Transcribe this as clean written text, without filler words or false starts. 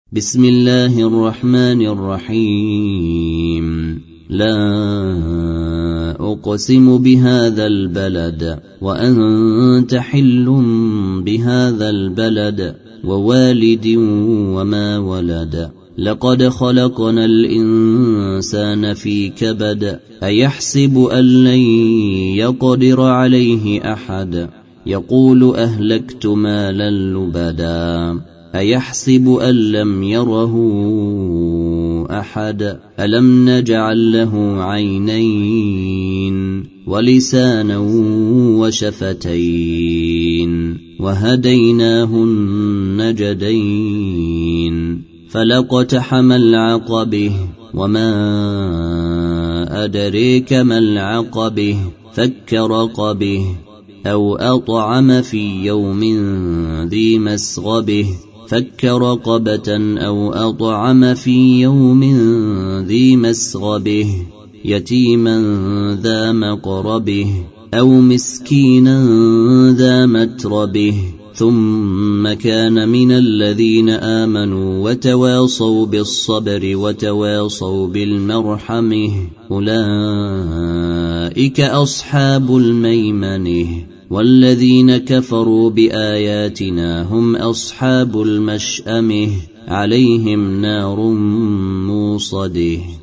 بسم الله الرحمن الرحيم. لا أقسم بهذا البلد وأنت حل بهذا البلد ووالد وما ولد. لقد خلقنا الإنسان في كبد. أيحسب أن لن يقدر عليه أحد. يقول أهلكت مالا لبدا. أيحسب أن لم يره أحد. ألم نجعل له عينين ولسانا وشفتين وهديناه النجدين. فلاقتحم العقبة وما أدريك ما العقبة. فك رقبه أو أطعم في يوم ذي مسغبه. فك رقبة أو أطعم في يوم ذي مسغبه. يتيما ذا مقربه أو مسكينا ذا متربه. ثم كان من الذين آمنوا وتواصوا بالصبر وتواصوا بالمرحمة. أولئك أصحاب الميمنة. والذين كفروا بآياتنا هم أصحاب المشأمة. عليهم نار موصده.